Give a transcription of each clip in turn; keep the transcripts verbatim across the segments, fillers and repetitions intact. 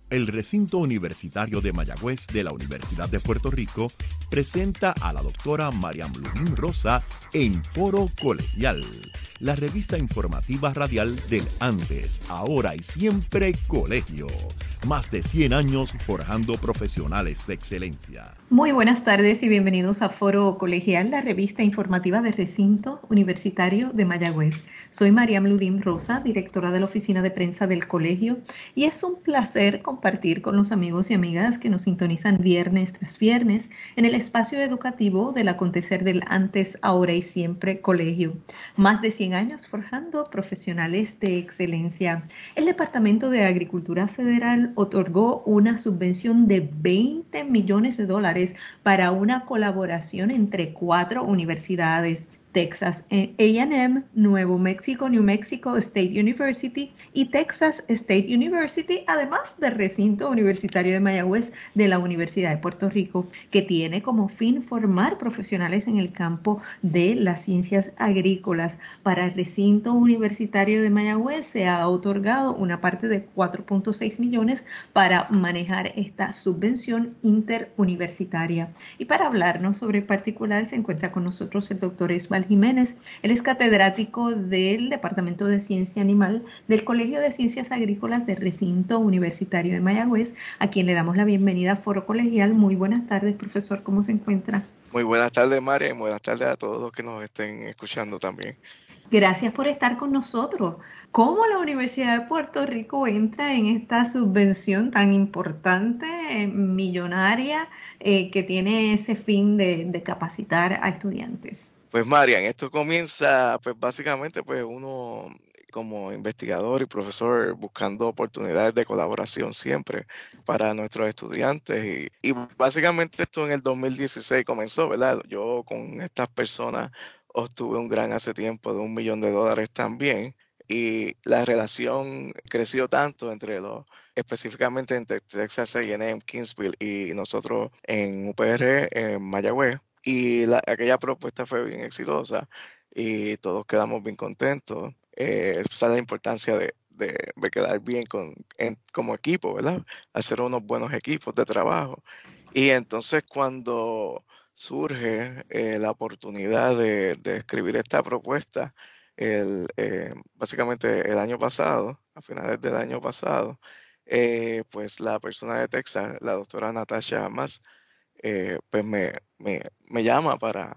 El recinto universitario de Mayagüez de la Universidad de Puerto Rico presenta a la doctora Mariam Lubín Rosa en Foro Colegial, la revista informativa radial del antes, ahora y siempre colegio. Más de cien años forjando profesionales de excelencia. Muy buenas tardes y bienvenidos a Foro Colegial, la revista informativa del Recinto Universitario de Mayagüez. Soy Mariam Lubín Rosa, directora de la oficina de prensa del colegio, y es un placer compartir con los amigos y amigas que nos sintonizan viernes tras viernes en el espacio educativo del acontecer del antes, ahora y siempre colegio. Más de cien años forjando profesionales de excelencia. El Departamento de Agricultura Federal otorgó una subvención de veinte millones de dólares para una colaboración entre cuatro universidades: Texas A and M, Nuevo México, New Mexico State University y Texas State University, además del recinto universitario de Mayagüez de la Universidad de Puerto Rico, que tiene como fin formar profesionales en el campo de las ciencias agrícolas. Para el recinto universitario de Mayagüez se ha otorgado una parte de cuatro punto seis millones para manejar esta subvención interuniversitaria. Y para hablarnos sobre el particular se encuentra con nosotros el doctor Esval Jiménez. Él es catedrático del Departamento de Ciencia Animal del Colegio de Ciencias Agrícolas del Recinto Universitario de Mayagüez, a quien le damos la bienvenida a Foro Colegial. Muy buenas tardes, profesor, ¿cómo se encuentra? Muy buenas tardes, María, y buenas tardes a todos los que nos estén escuchando también. Gracias por estar con nosotros. ¿Cómo la Universidad de Puerto Rico entra en esta subvención tan importante, eh, millonaria, eh, que tiene ese fin de, de capacitar a estudiantes? Pues Marian, esto comienza pues básicamente pues uno como investigador y profesor buscando oportunidades de colaboración siempre para nuestros estudiantes y, y básicamente esto en el dos mil dieciséis comenzó, ¿verdad? Yo con estas personas obtuve un gran hace tiempo de un millón de dólares también y la relación creció tanto entre los, específicamente entre Texas A and M, Kingsville y nosotros en U P R, en Mayagüez. Y la, aquella propuesta fue bien exitosa y todos quedamos bien contentos. Eh, esa es la importancia de, de, de quedar bien con, en, como equipo, ¿verdad? Hacer unos buenos equipos de trabajo. Y entonces cuando surge eh, la oportunidad de, de escribir esta propuesta, el, eh, básicamente el año pasado, a finales del año pasado, eh, pues la persona de Texas, la doctora Natasha Mas, eh, pues me, me, me llama para,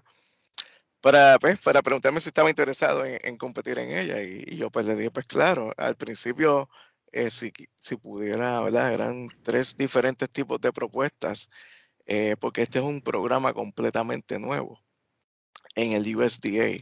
para, pues, para preguntarme si estaba interesado en, en competir en ella. Y, y yo pues le dije, pues claro, al principio, eh, si, si pudiera, ¿verdad? Eran tres diferentes tipos de propuestas, eh, porque este es un programa completamente nuevo en el U S D A.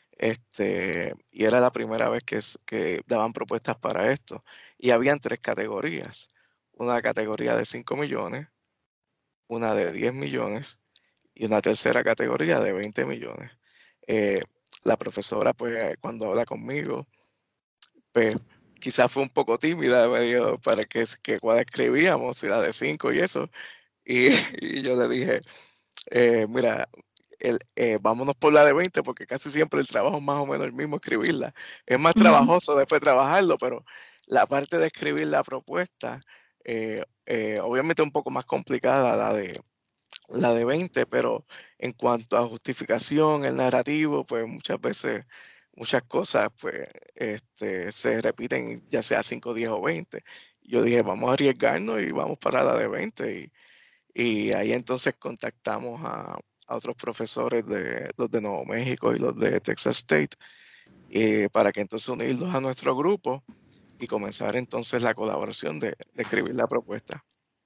Este, y era la primera vez que, que daban propuestas para esto. Y habían tres categorías. Una categoría de cinco millones, una de diez millones y una tercera categoría de veinte millones. Eh, la profesora, pues, cuando habla conmigo, pues, quizás fue un poco tímida, me dijo, para que, que cuál escribíamos, si la de cinco y eso. Y, y yo le dije, eh, mira, el, eh, vámonos por la de veinte, porque casi siempre el trabajo es más o menos el mismo escribirla. Es más Uh-huh. trabajoso después trabajarlo, pero la parte de escribir la propuesta, eh, eh, obviamente un poco más complicada la de la de veinte, pero en cuanto a justificación, el narrativo, pues muchas veces, muchas cosas, pues este, se repiten ya sea cinco, diez o veinte. Yo dije, vamos a arriesgarnos y vamos para la de veinte. Y, y ahí entonces contactamos a, a otros profesores de los de Nuevo México y los de Texas State, eh, para que entonces unirlos a nuestro grupo y comenzar entonces la colaboración de, de escribir la propuesta.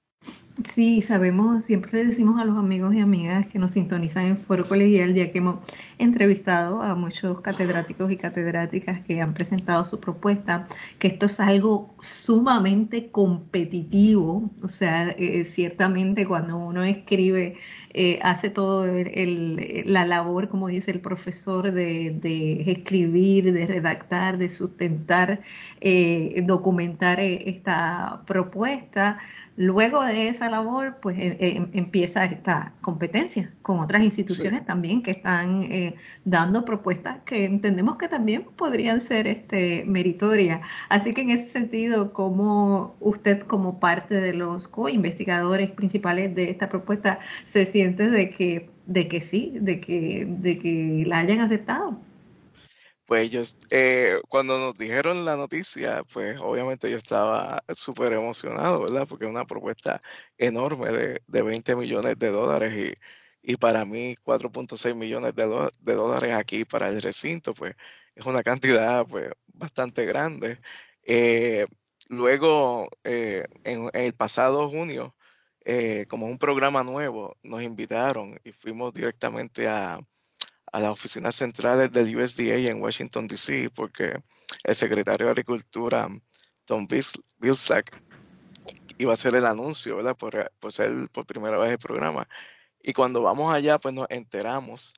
Sí, sabemos, siempre le decimos a los amigos y amigas que nos sintonizan en Foro Colegial, ya que hemos entrevistado a muchos catedráticos y catedráticas que han presentado su propuesta, que esto es algo sumamente competitivo. O sea, eh, ciertamente cuando uno escribe, eh, hace todo el, el, la labor, como dice el profesor, de, de escribir, de redactar, de sustentar, eh, documentar eh, esta propuesta. Luego de esa labor, pues eh, eh, empieza esta competencia con otras instituciones Sí. también que están eh, dando propuestas que entendemos que también podrían ser este, meritorias. Así que en ese sentido, ¿cómo usted como parte de los co-investigadores principales de esta propuesta se siente de que, de que sí, de que, de que la hayan aceptado? Pues yo, eh, cuando nos dijeron la noticia, pues obviamente yo estaba súper emocionado, ¿verdad? Porque es una propuesta enorme de, de veinte millones de dólares y, y para mí cuatro punto seis millones de, do- de dólares aquí para el recinto, pues es una cantidad pues bastante grande. Eh, luego, eh, en, en el pasado junio, eh, como un programa nuevo, nos invitaron y fuimos directamente a a las oficinas centrales del U S D A en Washington, D C, porque el secretario de Agricultura, Tom Vis- Vilsack, iba a hacer el anuncio, ¿verdad? Por, por ser por primera vez el programa. Y cuando vamos allá, pues nos enteramos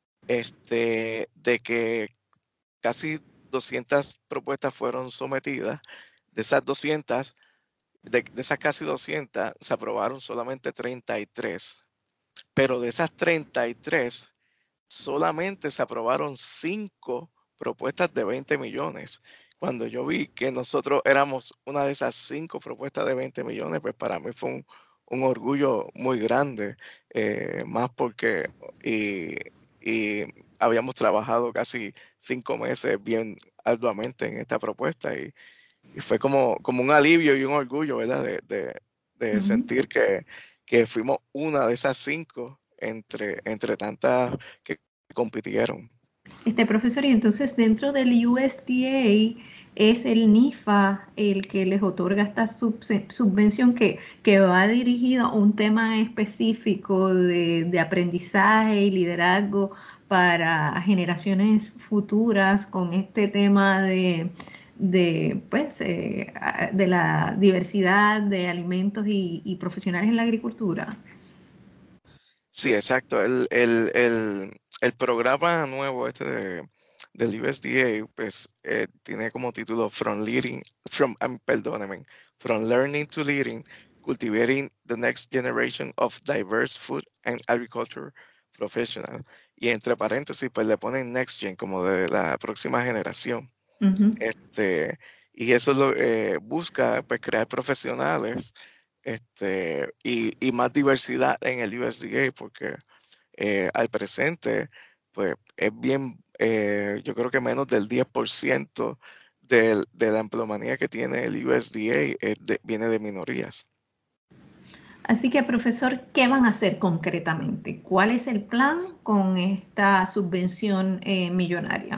este, de que casi doscientas propuestas fueron sometidas. De esas doscientas, de, de esas casi doscientas, se aprobaron solamente treinta y tres. Pero de esas treinta y tres, solamente se aprobaron cinco propuestas de veinte millones. Cuando yo vi que nosotros éramos una de esas cinco propuestas de veinte millones, pues para mí fue un, un orgullo muy grande, eh, más porque y, y habíamos trabajado casi cinco meses bien arduamente en esta propuesta y, y fue como, como un alivio y un orgullo, ¿verdad? De, de, de Ujú. sentir que, que fuimos una de esas cinco entre, entre tantas que compitieron. Este profesor, y entonces dentro del U S D A es el NIFA el que les otorga esta subse- subvención que, que va dirigida a un tema específico de, de aprendizaje y liderazgo para generaciones futuras con este tema de, de, pues, eh, a- de la diversidad de alimentos y, y profesionales en la agricultura. Sí, exacto. El, el, el, el programa nuevo este de, del U S D A, pues eh, tiene como título From Leading, from, um, perdóname, From Learning to Leading, Cultivating the Next Generation of Diverse Food and Agriculture Professionals. Y entre paréntesis, pues le ponen Next Gen como de la próxima generación. Ujú. Este, y eso lo eh, busca pues, crear profesionales este, y, y más diversidad en el U S D A, porque eh, al presente, pues es bien, eh, yo creo que menos del diez por ciento del- de la empleomanía que tiene el U S D A es de- viene de minorías. Así que, profesor, ¿qué van a hacer concretamente? ¿Cuál es el plan con esta subvención eh, millonaria?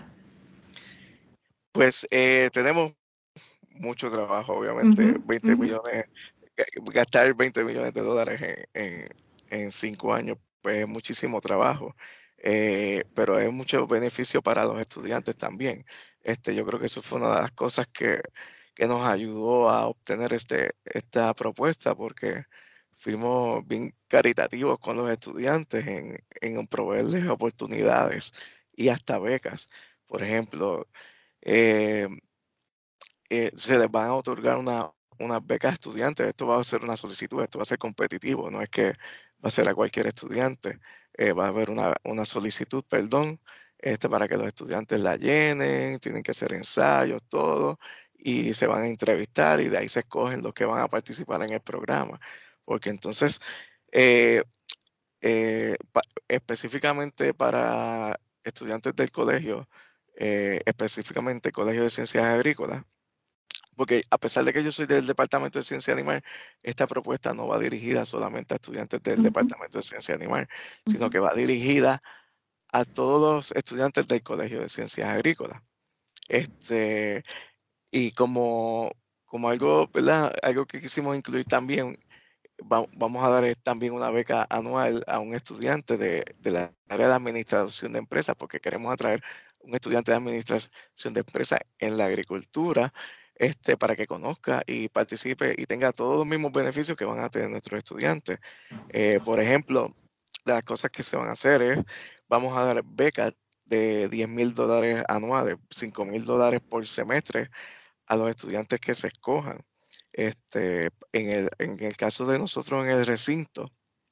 Pues eh, tenemos mucho trabajo, obviamente, Ujú, veinte ujú. millones, eh, gastar veinte millones de dólares en, en, en cinco años, pues es muchísimo trabajo, eh, pero es mucho beneficio para los estudiantes también. Este, yo creo que eso fue una de las cosas que, que nos ayudó a obtener este, esta propuesta, porque fuimos bien caritativos con los estudiantes en, en proveerles oportunidades y hasta becas. Por ejemplo, eh, eh, se les van a otorgar una, unas becas a estudiantes. Esto va a ser una solicitud, esto va a ser competitivo, no es que va a ser a cualquier estudiante. Eh, va a haber una, una solicitud, perdón, este, para que los estudiantes la llenen, tienen que hacer ensayos, todo, y se van a entrevistar y de ahí se escogen los que van a participar en el programa. Porque entonces, eh, eh, pa- específicamente para estudiantes del colegio, eh, específicamente Colegio de Ciencias Agrícolas, porque a pesar de que yo soy del Departamento de Ciencia Animal, esta propuesta no va dirigida solamente a estudiantes del Ujú, Departamento de Ciencia Animal, sino ujú. que va dirigida a todos los estudiantes del Colegio de Ciencias Agrícolas. Este, y como, como algo, ¿verdad? Algo que quisimos incluir también, va- vamos a dar eh, también una beca anual a un estudiante de, de la área de administración de empresas, porque queremos atraer un estudiante de administración de empresas en la agricultura, este, para que conozca y participe y tenga todos los mismos beneficios que van a tener nuestros estudiantes. Eh, por ejemplo, de las cosas que se van a hacer es, vamos a dar becas de diez mil dólares anuales, cinco mil dólares por semestre a los estudiantes que se escojan. Este, en el, en el caso de nosotros en el recinto,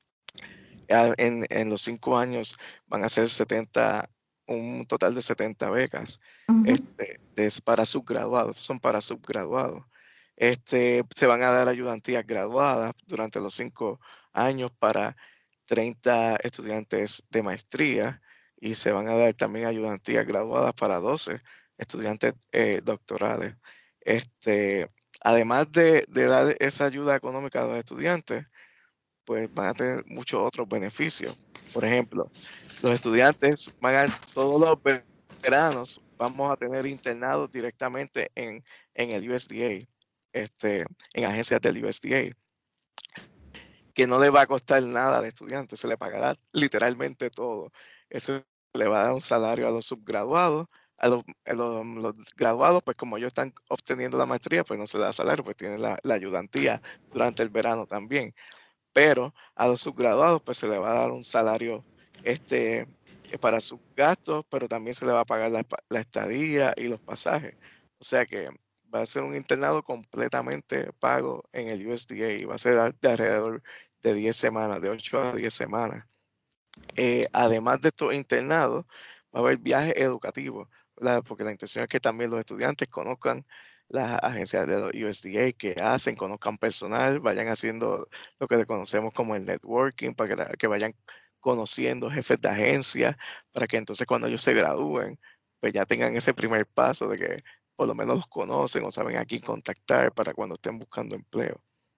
en, en los cinco años van a ser setenta, un total de setenta becas. Ujú. Este, es para subgraduados, son para subgraduados. Este, se van a dar ayudantías graduadas durante los cinco años para treinta estudiantes de maestría y se van a dar también ayudantías graduadas para doce estudiantes eh, doctorales. Este, además de, de dar esa ayuda económica a los estudiantes, pues van a tener muchos otros beneficios. Por ejemplo, los estudiantes van a, todos los veranos, vamos a tener internados directamente en, en el U S D A, este, en agencias del U S D A, que no le va a costar nada al estudiante, se le pagará literalmente todo. Eso le va a dar un salario a los subgraduados, a los, a los, los graduados, pues como ellos están obteniendo la maestría, pues no se le da salario, pues tienen la, la ayudantía durante el verano también, pero a los subgraduados pues se le va a dar un salario este, para sus gastos, pero también se le va a pagar la, la estadía y los pasajes. O sea que va a ser un internado completamente pago en el U S D A y va a ser de alrededor de diez semanas, de ocho a diez semanas. Eh, además de estos internados, va a haber viajes educativos, ¿verdad? Porque la intención es que también los estudiantes conozcan las agencias de los U S D A que hacen, conozcan personal, vayan haciendo lo que le conocemos como el networking, para que, que vayan conociendo jefes de agencia, para que entonces cuando ellos se gradúen, pues ya tengan ese primer paso de que por lo menos los conocen o saben a quién contactar para cuando estén buscando empleo.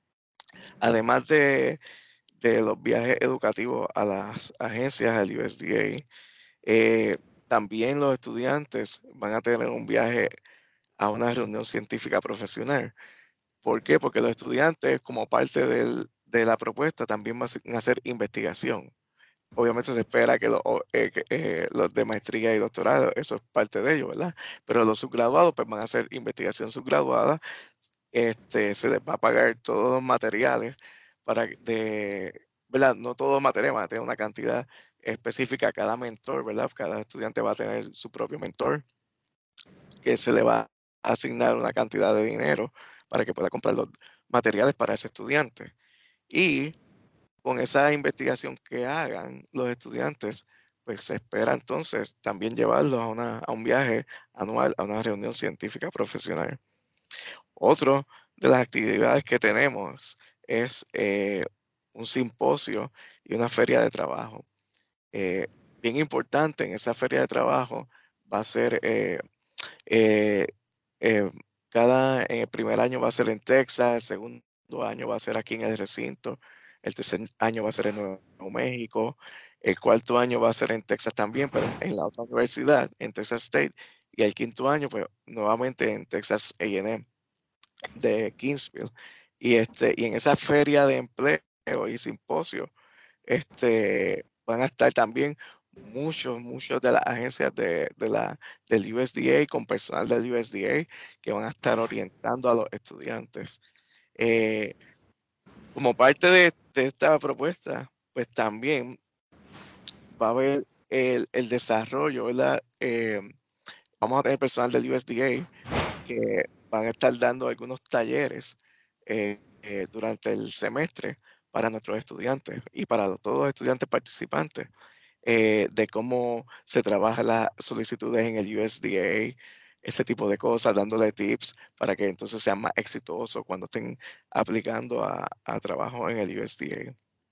Además de, de los viajes educativos a las agencias del U S D A, eh, también los estudiantes van a tener un viaje a una reunión científica profesional. ¿Por qué? Porque los estudiantes, como parte del, de la propuesta, también van a hacer investigación. Obviamente se espera que, lo, eh, que eh, los de maestría y doctorado, eso es parte de ello, ¿verdad? Pero los subgraduados pues van a hacer investigación subgraduada. Este, se les va a pagar todos los materiales para de, ¿verdad? No todos los materiales, van a tener una cantidad específica a cada mentor, ¿verdad? Cada estudiante va a tener su propio mentor, que se le va a asignar una cantidad de dinero para que pueda comprar los materiales para ese estudiante. Y con esa investigación que hagan los estudiantes, pues se espera entonces también llevarlos a, una, a un viaje anual, a una reunión científica profesional. Otro de las actividades que tenemos es eh, un simposio y una feria de trabajo. Eh, bien importante en esa feria de trabajo va a ser, eh, eh, eh, cada, en el primer año va a ser en Texas, el segundo año va a ser aquí en el recinto, el tercer año va a ser en Nuevo México, el cuarto año va a ser en Texas también, pero en la otra universidad, en Texas State, y el quinto año, pues nuevamente en Texas A and M de Kingsville. Y, este, y en esa feria de empleo y simposio, este, van a estar también muchos, muchos de las agencias de, de la, del U S D A, con personal del U S D A, que van a estar orientando a los estudiantes. Eh, como parte de, de, esta propuesta, pues también va a haber el, el desarrollo, ¿verdad? Eh, vamos a tener personal del U S D A que van a estar dando algunos talleres eh, eh, durante el semestre para nuestros estudiantes y para todos los estudiantes participantes, eh, de cómo se trabaja las solicitudes en el U S D A, ese tipo de cosas, dándole tips para que entonces sean más exitosos cuando estén aplicando a, a trabajo en el U S D A.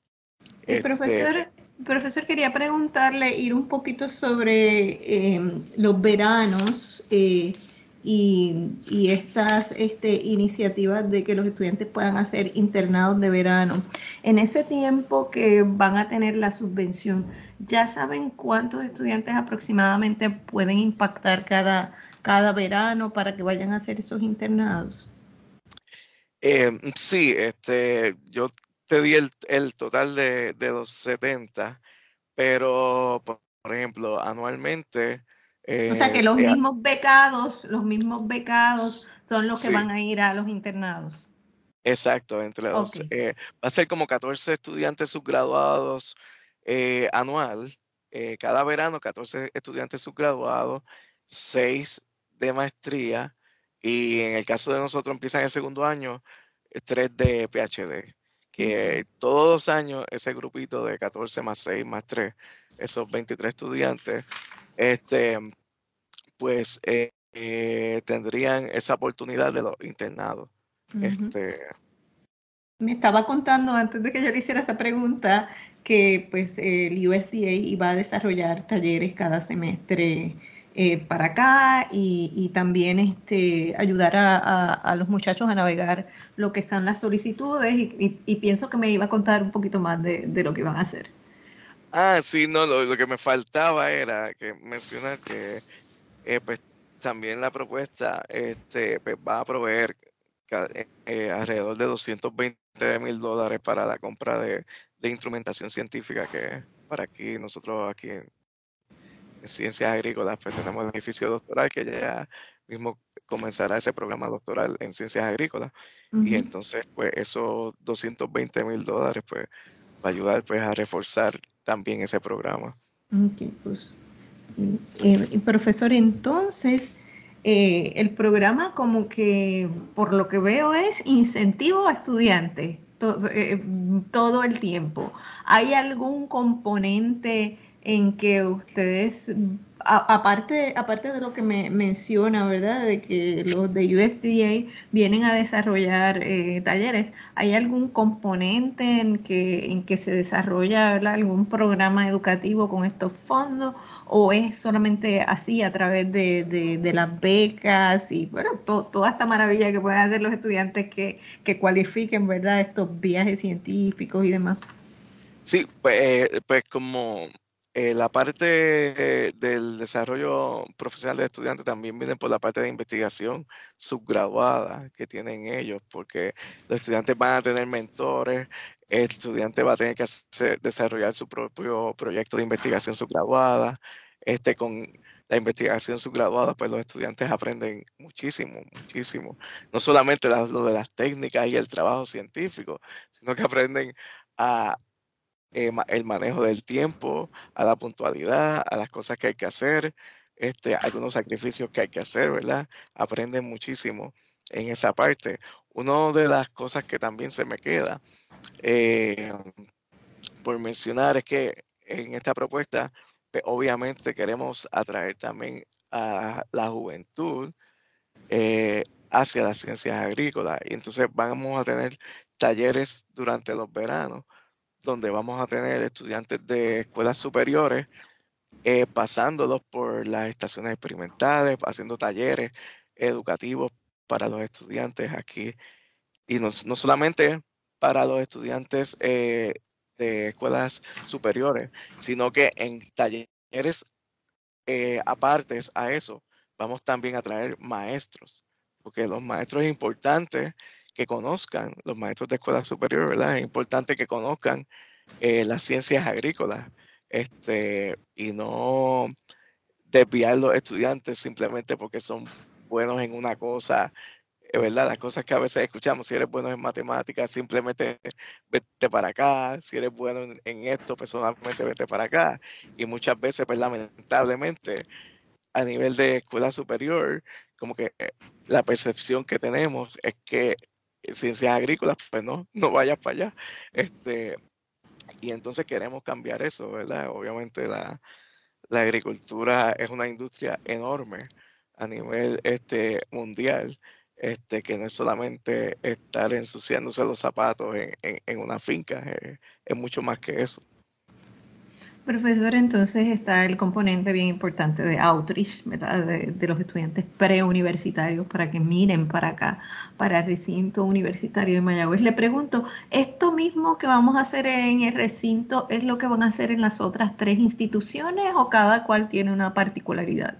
Y Este, profesor, profesor, quería preguntarle, ir un poquito sobre eh, los veranos eh, y, y, estas este, iniciativas de que los estudiantes puedan hacer internados de verano. En ese tiempo que van a tener la subvención, ¿ya saben cuántos estudiantes aproximadamente pueden impactar cada, cada verano para que vayan a hacer esos internados? Eh, sí, este, yo te di el, el total de, de los setenta, pero por, por ejemplo, anualmente... O sea Eh, que los eh, mismos becados, los mismos becados son los que sí, van a ir a los internados. exacto, entre Ok. los, eh, va a ser como catorce estudiantes subgraduados eh, anual, eh, cada verano catorce estudiantes subgraduados, seis de maestría, y en el caso de nosotros empiezan el segundo año, tres de P H D, que todos los años ese grupito de catorce más seis más tres, esos veintitrés estudiantes, este, pues eh, eh, tendrían esa oportunidad de los internados. Uh-huh. Este, Me estaba contando antes de que yo le hiciera esa pregunta que pues el U S D A iba a desarrollar talleres cada semestre eh, para acá y, y también este, ayudar a, a, a los muchachos a navegar lo que son las solicitudes y, y, y pienso que me iba a contar un poquito más de, de lo que iban a hacer. Ah, sí, no, lo, lo que me faltaba era que mencionar que eh, pues también la propuesta este, pues, va a proveer eh, alrededor de doscientos veinte mil dólares para la compra de, de instrumentación científica, que para aquí nosotros aquí en, en Ciencias Agrícolas pues tenemos el edificio doctoral que ya mismo comenzará ese programa doctoral en Ciencias Agrícolas. Uh-huh. Y entonces pues esos doscientos veinte mil dólares pues va a ayudar pues a reforzar también ese programa. Ok, pues eh, profesor, entonces eh, el programa como que por lo que veo es incentivo a estudiantes to, eh, todo el tiempo. ¿Hay algún componente en que ustedes, a, aparte, aparte de lo que me menciona, ¿verdad? De que los de U S D A vienen a desarrollar eh, talleres, ¿hay algún componente en que, en que se desarrolla, ¿verdad?, algún programa educativo con estos fondos? ¿O es solamente así a través de, de, de las becas y bueno, to, toda esta maravilla que pueden hacer los estudiantes que, que cualifiquen, ¿verdad?, estos viajes científicos y demás? Sí, pues, eh, pues como eh, la parte del desarrollo profesional de estudiantes también viene por la parte de investigación subgraduada que tienen ellos, porque los estudiantes van a tener mentores, el estudiante va a tener que hacer, desarrollar su propio proyecto de investigación subgraduada. Este, con la investigación subgraduada, pues los estudiantes aprenden muchísimo, muchísimo. No solamente la, lo de las técnicas y el trabajo científico, sino que aprenden a Eh, el manejo del tiempo, a la puntualidad, a las cosas que hay que hacer, este, algunos sacrificios que hay que hacer, ¿verdad? Aprenden muchísimo en esa parte. Una de las cosas que también se me queda eh, por mencionar es que en esta propuesta, pues, obviamente queremos atraer también a la juventud eh, hacia las ciencias agrícolas. Y entonces vamos a tener talleres durante los veranos donde vamos a tener estudiantes de escuelas superiores eh, pasándolos por las estaciones experimentales, haciendo talleres educativos para los estudiantes aquí. Y no, no solamente para los estudiantes eh, de escuelas superiores, sino que en talleres eh, apartes a eso, vamos también a traer maestros, porque los maestros es importante que conozcan, los maestros de escuela superior, ¿verdad? Es importante que conozcan eh, las ciencias agrícolas este, y no desviar los estudiantes simplemente porque son buenos en una cosa, es verdad, las cosas que a veces escuchamos, si eres bueno en matemáticas, simplemente vete para acá, si eres bueno en, en esto, personalmente vete para acá, y muchas veces, pues lamentablemente, a nivel de escuela superior, como que la percepción que tenemos es que ciencias agrícolas, pues no, no vayas para allá, este, y entonces queremos cambiar eso, ¿verdad? Obviamente la, la agricultura es una industria enorme a nivel este, mundial, este, que no es solamente estar ensuciándose los zapatos en, en, en una finca, es, es mucho más que eso. Profesor, entonces está el componente bien importante de outreach, ¿verdad? De, de los estudiantes preuniversitarios para que miren para acá, para el recinto universitario de Mayagüez. Le pregunto, ¿esto mismo que vamos a hacer en el recinto es lo que van a hacer en las otras tres instituciones o cada cual tiene una particularidad?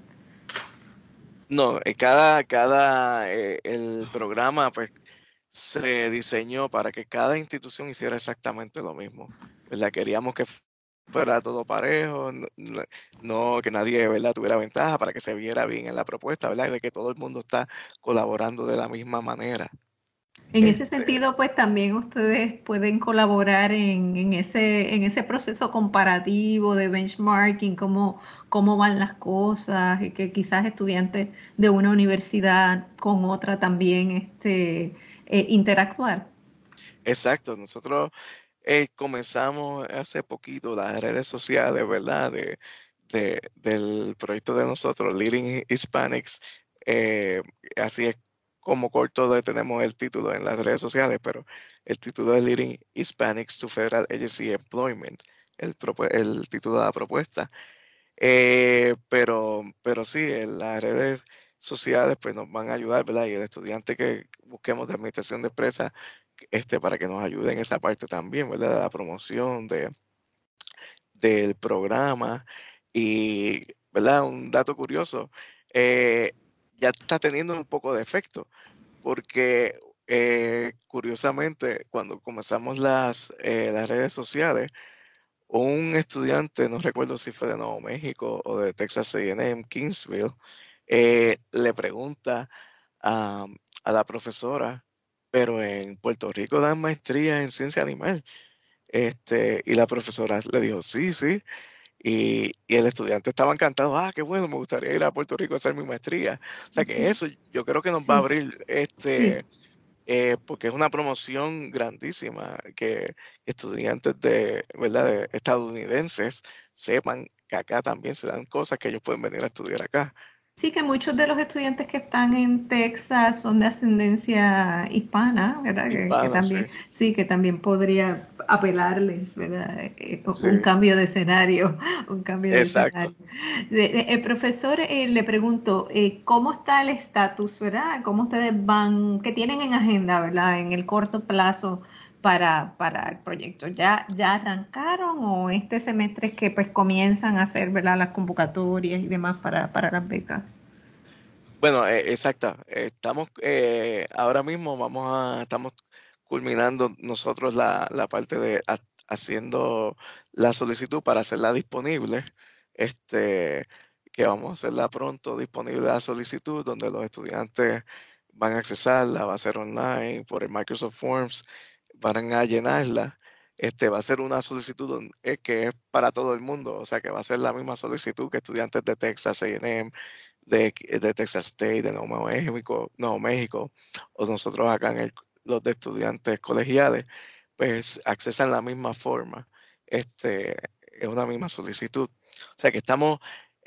No, cada, cada eh, el programa pues se diseñó para que cada institución hiciera exactamente lo mismo, ¿verdad? Queríamos que fuera todo parejo, no, no, no que nadie, ¿verdad?, tuviera ventaja, para que se viera bien en la propuesta, ¿verdad?, de que todo el mundo está colaborando de la misma manera. En ese sentido, pues también ustedes pueden colaborar en, en, ese, en ese proceso comparativo de benchmarking, cómo, cómo van las cosas, y que quizás estudiantes de una universidad con otra también este, eh, interactuar. Exacto, nosotros eh, comenzamos hace poquito las redes sociales, ¿verdad? De, de- del proyecto de nosotros, Leading Hispanics. eh, Así es como corto de- tenemos el título en las redes sociales, pero el título es Leading Hispanics to Federal Agency Employment, el, propu- el título de la propuesta. Eh, pero, pero sí, en las redes sociales pues nos van a ayudar, ¿verdad? Y el estudiante que busquemos de administración de empresas, este, para que nos ayude en esa parte también, ¿verdad? De la promoción de, del programa. Y, ¿verdad? Un dato curioso, eh, ya está teniendo un poco de efecto, porque eh, curiosamente, cuando comenzamos las, eh, las redes sociales, un estudiante, no recuerdo si fue de Nuevo México o de Texas A and M, Kingsville, eh, le pregunta a, a la profesora, pero en Puerto Rico dan maestría en ciencia animal. Este, y la profesora le dijo, sí, sí. Y, y el estudiante estaba encantado, ah, qué bueno, me gustaría ir a Puerto Rico a hacer mi maestría. O sea que eso yo creo que nos va a Sí, abrir sí. este, eh, porque es una promoción grandísima que estudiantes de, ¿verdad? De estadounidenses sepan que acá también se dan cosas que ellos pueden venir a estudiar acá. Sí, que muchos de los estudiantes que están en Texas son de ascendencia hispana, ¿verdad? Que, que Hispanos, sí, también, sí, que también podría apelarles, ¿verdad? Eh, sí, un cambio de escenario, un cambio de exacto. escenario. De- de- el profesor, eh, le pregunto, eh, ¿cómo está el estatus, ¿verdad? ¿Cómo ustedes van, qué tienen en agenda, ¿verdad? En el corto plazo para, para el proyecto. ¿Ya, ya arrancaron o este semestre es que pues comienzan a hacer, ¿verdad? Las convocatorias y demás para, para las becas? Bueno, eh, exacto. Eh, estamos eh, ahora mismo vamos a, estamos culminando nosotros la, la parte de ha- haciendo la solicitud para hacerla disponible. Este, que vamos a hacerla pronto disponible la solicitud, donde los estudiantes van a accesarla, va a ser online por el Microsoft Forms, van a llenarla. Este, va a ser una solicitud don- eh, que es para todo el mundo, o sea que va a ser la misma solicitud que estudiantes de Texas A and M, de, de Texas State, de Nuevo México, Nuevo México, o nosotros acá en el, los de estudiantes colegiales, pues accesan la misma forma, este, es una misma solicitud. O sea que estamos,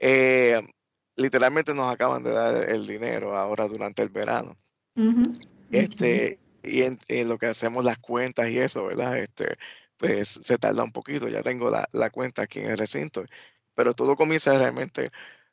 eh, literalmente nos acaban de dar el dinero ahora durante el verano. Ujú, ok. Este, y en, en lo que hacemos las cuentas y eso, ¿verdad? Este, pues se tarda un poquito, ya tengo la, la cuenta aquí en el recinto, pero todo comienza realmente,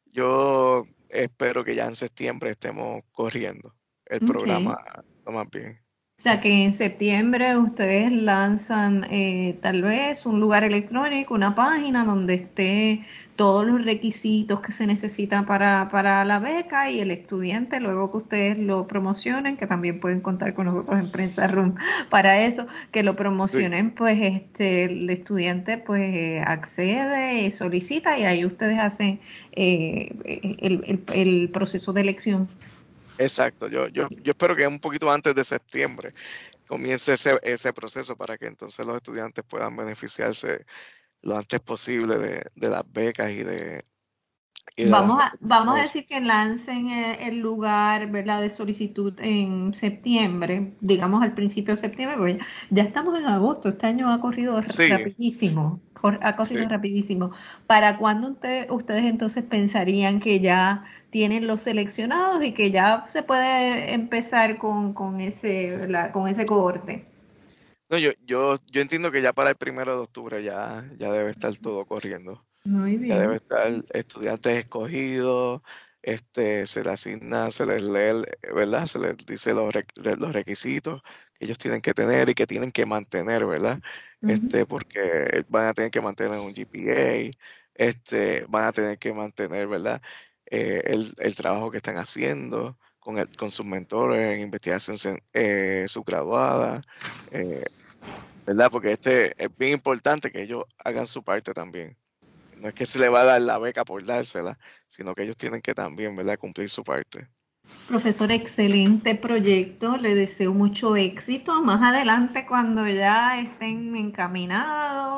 yo espero que ya en septiembre estemos corriendo el Ok. programa lo más bien. O sea que en septiembre ustedes lanzan eh, tal vez un lugar electrónico, una página donde esté todos los requisitos que se necesitan para, para la beca y el estudiante, luego que ustedes lo promocionen, que también pueden contar con nosotros en Prensa Room para eso, que lo Sí, promocionen, pues este el estudiante pues eh, accede, solicita y ahí ustedes hacen eh, el, el, el proceso de elección. exacto, yo, yo, yo espero que un poquito antes de septiembre comience ese, ese proceso para que entonces los estudiantes puedan beneficiarse lo antes posible de, de las becas y de, y de las Vamos a, vamos a oportunidades. decir que lancen eh, el lugar, ¿verdad?, de solicitud en septiembre, digamos al principio de septiembre, porque ya, ya estamos en agosto, este año ha corrido r- Sí, rapidísimo, cor- ha corrido sí. rapidísimo. ¿Para cuándo usted- ustedes entonces pensarían que ya tienen los seleccionados y que ya se puede empezar con, con ese, ¿verdad?, con ese cohorte? No, yo, yo, yo entiendo que ya para el primero de octubre ya, ya debe estar todo corriendo. Muy Ya debe bien. estar estudiantes escogidos, este, se les asigna, se les lee, ¿verdad? Se les dice los, req- los requisitos que ellos tienen que tener y que tienen que mantener, ¿verdad? Ujú. Este, porque van a tener que mantener un G P A, este, van a tener que mantener, ¿verdad? Eh, el, el trabajo que están haciendo con, el, con sus mentores en investigación cen- eh, subgraduada, eh, ¿verdad? Porque este es bien importante que ellos hagan su parte también. No es que se le va a dar la beca por dársela, sino que ellos tienen que también, ¿verdad?, cumplir su parte. Profesor, excelente proyecto, le deseo mucho éxito. Más adelante, cuando ya estén encaminados,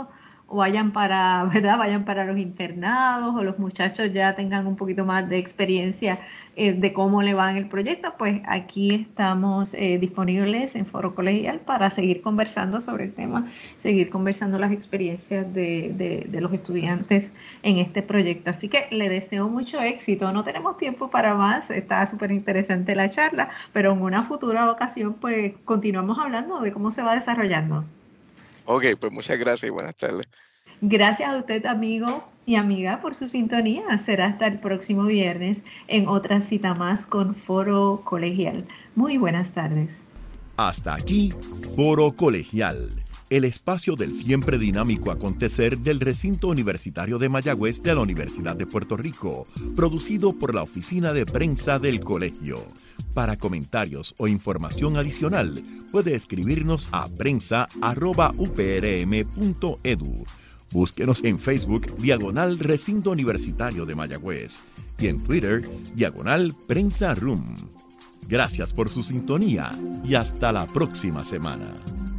o vayan para, ¿verdad? Vayan para los internados o los muchachos ya tengan un poquito más de experiencia eh, de cómo le va en el proyecto, pues aquí estamos eh, disponibles en Foro Colegial para seguir conversando sobre el tema, seguir conversando las experiencias de, de, de los estudiantes en este proyecto. Así que le deseo mucho éxito. No tenemos tiempo para más, está súper interesante la charla, pero en una futura ocasión pues continuamos hablando de cómo se va desarrollando. Ok, pues muchas gracias y buenas tardes. Gracias a usted, amigo y amiga, por su sintonía. Será hasta el próximo viernes en otra cita más con Foro Colegial. Muy buenas tardes. Hasta aquí, Foro Colegial, el espacio del siempre dinámico acontecer del recinto universitario de Mayagüez de la Universidad de Puerto Rico, producido por la Oficina de Prensa del Colegio. Para comentarios o información adicional, puede escribirnos a prensa arroba u p r m punto e d u. Búsquenos en Facebook, diagonal Recinto Universitario de Mayagüez, y en Twitter, diagonal Prensa Room. Gracias por su sintonía y hasta la próxima semana.